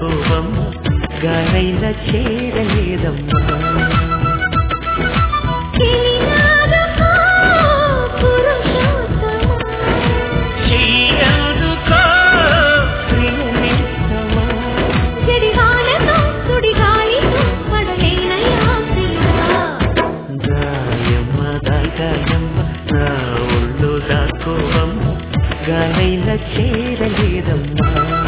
దాకోవమ్మ గానైన చేరలేదమ్మా గానైన చేరలేదమ్మా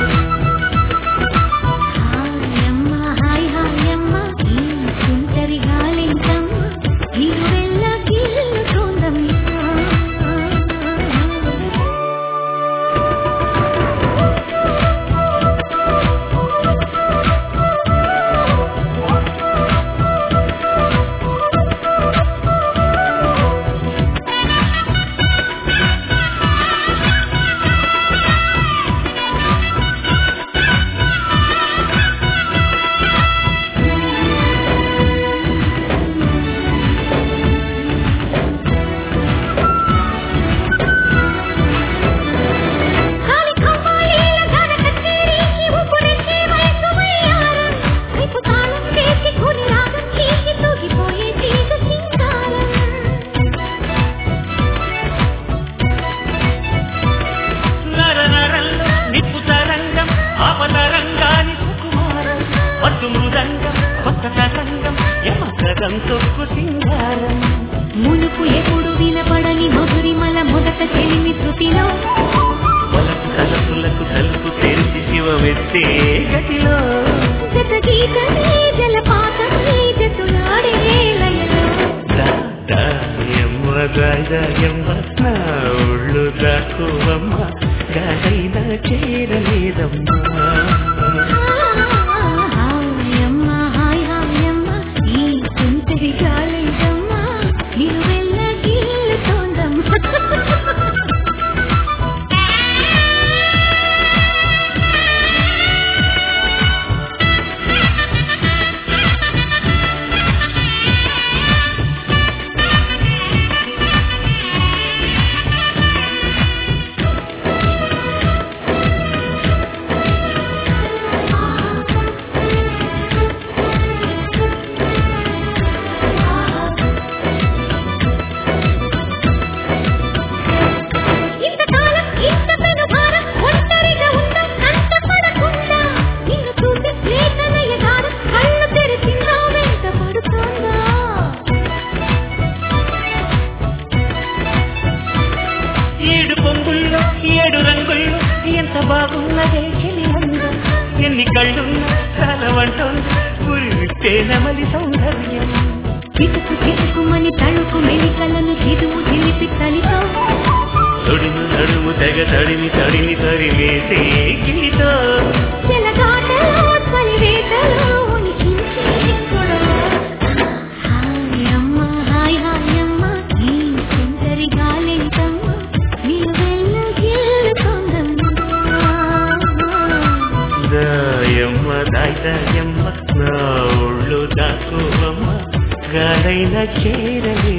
మునుపు ఎప్పుడు వినపడని మధురిమల మొదట చెలిమి శృతిలో వలకు తలపులకు తలుపు తెరిచి శివమెత్తే గతిలో జత గీతమే జలపాతమే జతులాడే లయలో దాయమ్మ దాయమ్మ నా ఒళ్ళు దాకోవమ్మ గానైన చేరలేదమ్మా ఏడు రంగుల్లో ఎంత బాగున్నదే చెలిమందం ఎన్ని కళ్ళున్నా చాలా వంటోంది గురి విప్పే నమలి సౌందర్యం చిటుకు చిటుకుమని తళుకు మెలికలను చిదువు చిలిపి తలితో తొడిము నడుము తెగ తడిమి తడిమి తరిమేసే గిలితో చెలగాటలో చలివేటలో ఉనికించే కొడవ హాయ్ అమ్మ హాయ్ హాయ్ అమ్మ ఈ సుందరి గాలెంతమ్మ దాయమ్మ దాయమ్మ నా ఒళ్ళు దాకోవమ్మ గానైన చేరలే